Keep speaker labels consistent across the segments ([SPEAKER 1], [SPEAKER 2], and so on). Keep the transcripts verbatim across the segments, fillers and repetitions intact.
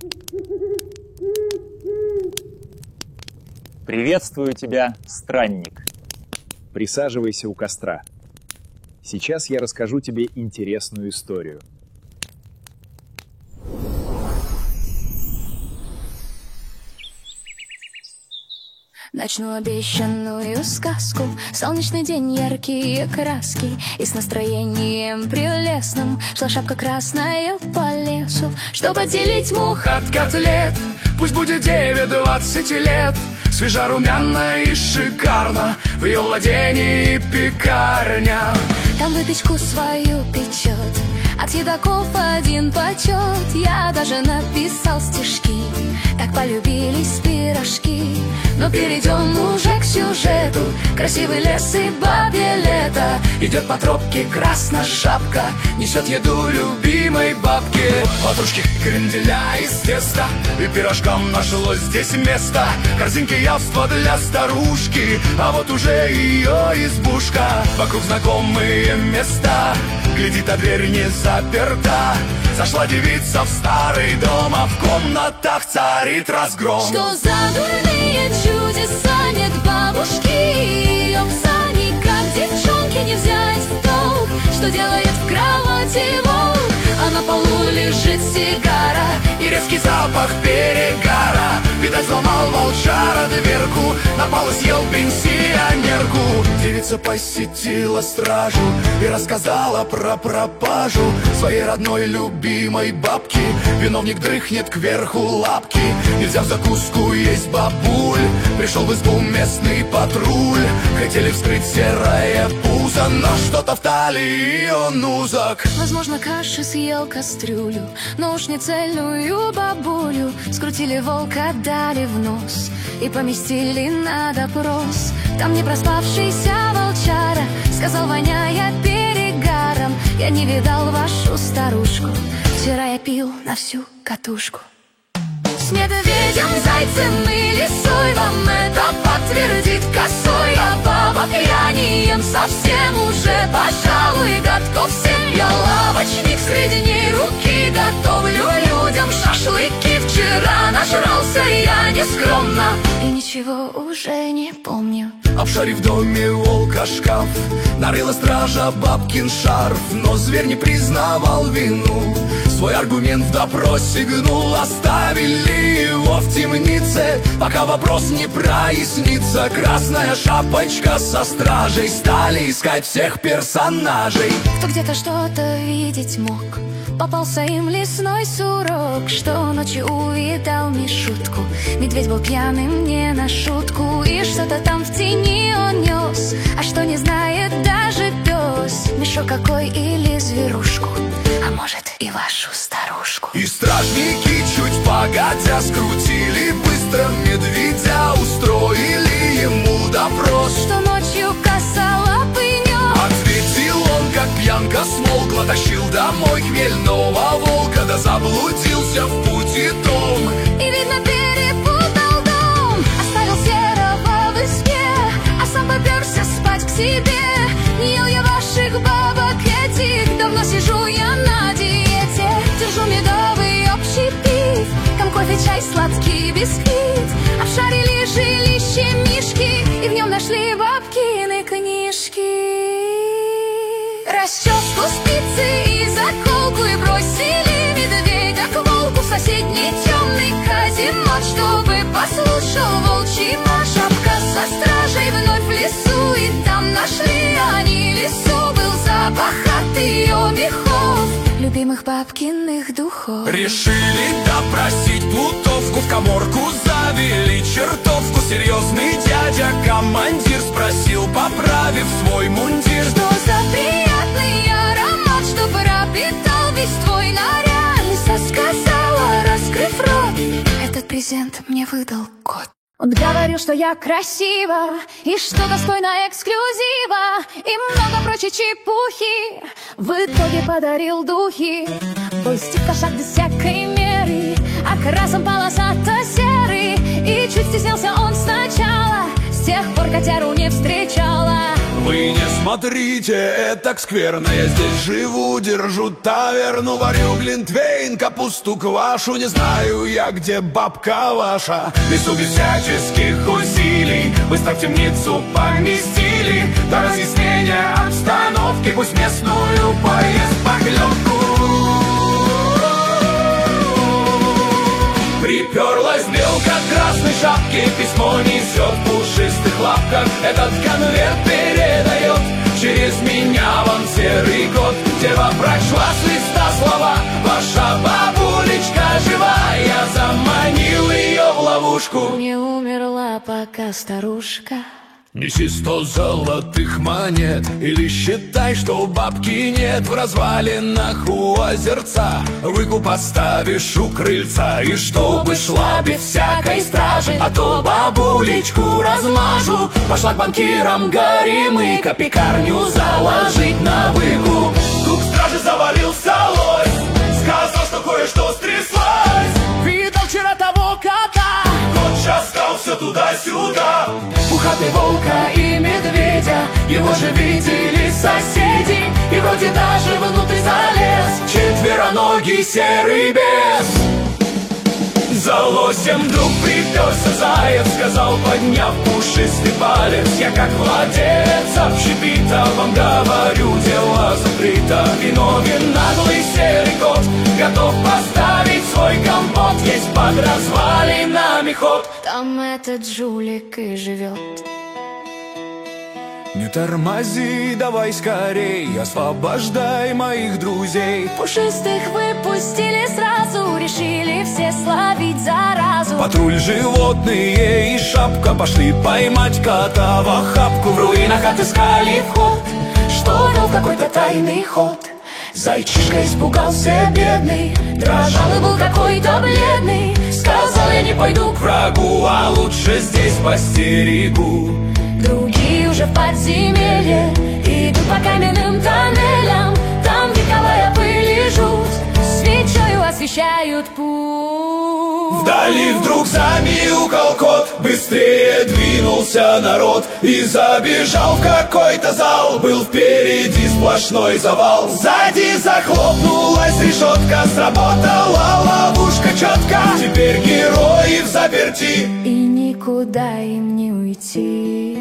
[SPEAKER 1] Приветствую тебя, странник.
[SPEAKER 2] Присаживайся у костра. Сейчас я расскажу тебе интересную историю.
[SPEAKER 3] Начну обещанную сказку. Солнечный день, яркие краски, и с настроением прелестным шла шапка красная по лесу, чтобы отделить мух
[SPEAKER 4] от котлет. Пусть будет девять-двадцать лет, свежа, румяна и шикарно, в ее владении пекарня.
[SPEAKER 3] Там выпечку свою печет, от едоков один почет. Я даже написал стишки, так полюбились пирожки. Но перейдем уже к сюжету. Красивый лес и бабье лето.
[SPEAKER 4] Идет по тропке красная шапка, несет еду любимой бабке. Ватрушки, кренделя из теста, и пирожкам нашлось здесь место. Корзинки явства для старушки, а вот уже ее избушка. Вокруг знакомые места, глядит, а дверь не заперта. Зашла девица в старый дом, а в комнатах царит разгром.
[SPEAKER 3] Что за дурные чудеса, нет бабушки ее пса, никак девчонки не взять в толк. Что делает в кровати волк, а на полу лежит сигара
[SPEAKER 4] и резкий запах перегара. Видать, взломал волчара дверку, напал и съел пенсионерку. Девица посетила стражу и рассказала про пропажу своей родной любимой бабки. Виновник дрыхнет кверху лапки, нельзя в закуску есть бабуль. Пришел в избу местный патруль, хотели вскрыть серое пузо, но что-то в талии он узок.
[SPEAKER 3] Возможно, каши съел кастрюлю, но уж не цельную бабулю. Скрутили волка, дали в нос и поместили на допрос. Там не проспавшийся волчара сказал, воняя перегаром: я не видал вашу старушку, вчера я пил на всю катушку. С медведем, зайцем и лисой вам это подтвердит косой. А баба пьянием совсем уже, пожалуй, годков семь. Я лавочник, средней руки, готовлю людям шашлыки. Вчера нажрался я нескромно и ничего уже не помню.
[SPEAKER 4] Обшарив в доме волка шкаф, нарыла стража бабкин шарф, но зверь не признавал вину. Свой аргумент в допросе гнул, оставили его в темнице, пока вопрос не прояснится. Красная шапочка со стражей стали искать всех персонажей.
[SPEAKER 3] Кто где-то что-то видеть мог, попался им лесной сурок, что ночью увидал Мишутку. Медведь был пьяным не на шутку, и что-то там в тени он нес, а что не знает даже пес. Мешок какой или зверушку, а может и вашу старушку.
[SPEAKER 4] И стражники чуть погодя скрутили быстро медведя, устроили ему допрос.
[SPEAKER 3] Что ночью косолапый нес,
[SPEAKER 4] ответил он, как пьянка смолкла, тащил домой хмельного волка, да заблудился в пути том.
[SPEAKER 3] И видно перепутал дом, оставил серого в избе, а сам поперся спать к себе. Не ел я ваших бабок этих, давно сижу я на диете. Держу медовый общепит, кофе, чай, сладкий бисквит. Обшарили жилище мишки, и в нем нашли бабкины книжки. Расческу, спицы и заколку, и бросили медведя к волку в соседний темный каземат, чтобы послушал волчий мат. Шапка со стражей вновь в лесу, и там нашли они лесу. Был запах от ее мехов, любимых бабкиных духов.
[SPEAKER 4] Решили допросить плутовку, в каморку завели чертовку. Серьезный дядя-командир спросил, поправив свой мундир:
[SPEAKER 3] что за приятный аромат, что пропитал весь твой наряд? Лиса сказала, раскрыв рот: этот презент мне выдал кот. Он говорил, что я красива, и что достойна эксклюзива, и много прочей чепухи. В итоге подарил духи, был стикошак без всякой меры, окрасом полосато-серый. И чуть стеснялся он сначала, с тех пор котяру не встречала.
[SPEAKER 4] Вы не смотрите, это так скверно. Я здесь живу, держу таверну, варю глинтвейн, капусту квашу. Не знаю я, где бабка ваша. Несу без всяческих усилий, быстро в темницу поместили. До разъяснения обстановки пусть местную поест похлебку. Приперлась белка красной шапки, письмо несет в пушистых лапках. Этот конверт передает через меня вам серый кот. Дева прочла с листа слова: ваша бабулечка жива. Я заманил ее в ловушку.
[SPEAKER 3] Не умерла пока старушка.
[SPEAKER 4] Неси сто золотых монет, или считай, что бабки нет. В развалинах у озерца выкуп поставишь у крыльца. И чтобы шла без всякой стражи, а то бабулечку размажу. Пошла к банкирам горемыка, пекарню заложить на выкуп. Тут к страже завалился лось, сказал, что кое-что стряслось. Видел вчера того кота, кот часкал все туда-сюда. У хаты волка и медведя, его же видели соседи. И вроде даже внутрь залез четвероногий серый бес. За лосем вдруг приперся заяц, сказал, подняв пушистый палец: я как владелец общепита вам говорю, дело закрыто. Виновен наглый серый кот, готов поставить свой компот. Есть под развалинами ход,
[SPEAKER 3] Там этот жулик и живет.
[SPEAKER 4] не тормози, давай скорей, освобождай моих друзей.
[SPEAKER 3] Пушистых выпустили сразу, решили все словить заразу.
[SPEAKER 4] Патруль, животные и шапка пошли поймать кота в охапку. В руинах отыскали вход, что вел какой-то тайный ход. Зайчишка испугался бедный, дрожал и был какой-то бледный. Сказал, я не пойду к врагу, а лучше здесь постерегу.
[SPEAKER 3] Другие уже в подземелье идут по каменным тоннелям. Там вековая пыль и жуть свечою освещают путь.
[SPEAKER 4] Вдали вдруг замяукал кот, быстрее двинулся народ и забежал в какой-то зал. Был впереди сплошной завал, сзади захлопнулась решетка. Сработала ловушка четко, теперь герои в заперти,
[SPEAKER 3] И никуда им не уйти.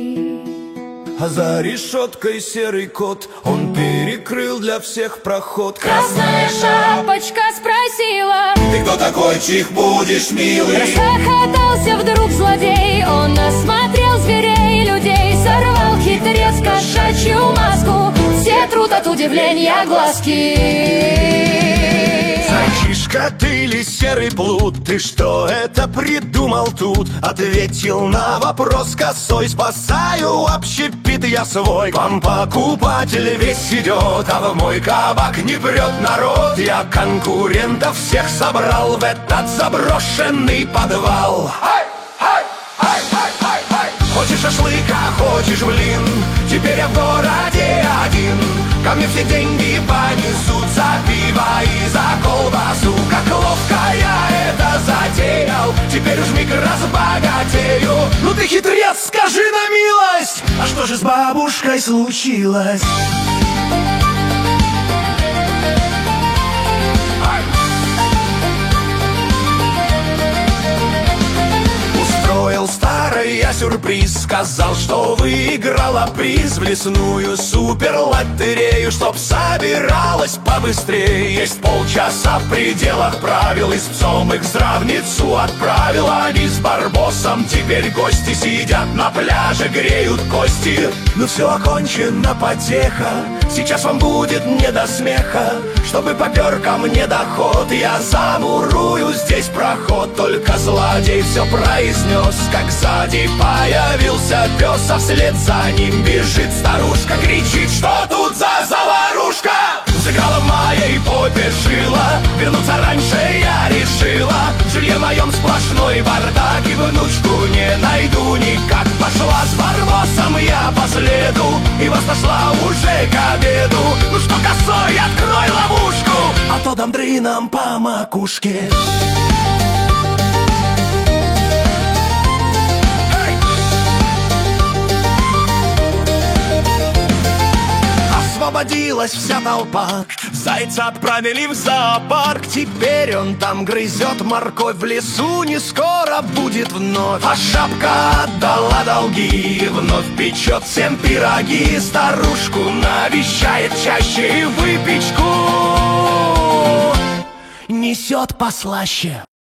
[SPEAKER 4] а за решеткой серый кот, он перекрыл для всех проход.
[SPEAKER 3] Красная шапочка спросила:
[SPEAKER 4] Ты кто такой, чих будешь, милый?
[SPEAKER 3] расхохотался вдруг злодей. Он осмотрел зверей и людей, сорвал хитрец кошачью маску. Все трут от удивления глазки.
[SPEAKER 4] Зайчишка, ты ли серый плут? Ты что это придумал тут? Ответил на вопрос косой: спасаю общепит я свой. К вам покупатель весь идет, а в мой кабак не прет народ. Я конкурентов всех собрал в этот заброшенный подвал. Ай, ай, ай, ай, ай, ай. Хочешь шашлыка, хочешь блин, теперь я в городе один. Ко мне все деньги понесут за пиво и за колбасу. Как ловко я это затеял, теперь уж миг разбогатею. Ну ты хитрец, скажи на милость, а что же с бабушкой случилось? Устроил старый я сюрприз, сказал, что выиграла приз в лесную суперлотерею, чтоб собиралась побыстрее. Есть полчаса в пределах правил, и с псом их в здравницу отправила. Они с Барбосом теперь гости сидят на пляже, греют кости. Ну все окончено, потеха, сейчас вам будет не до смеха. Чтобы попер ко мне доход, я замурую здесь проход. Только злодей все произнес, как сзади появился пес, а вслед за ним бежит старушка. Кричит, что тут за заварушка? Сыграла в моей попе жила, вернуться раньше я решила. В жилье моем сплошной бардак, и внучку не найду никак. Пошла с Барбосом я по следу, и вас нашла уже к обеду. Ну что, косой, открой ловушку, а то дам дрыном по макушке. освободилась вся толпа. Зайца отправили в зоопарк. Теперь он там грызет морковь. В лесу не скоро будет вновь. А шапка отдала долги, вновь печет всем пироги. Старушку навещает чаще и выпечку несет послаще.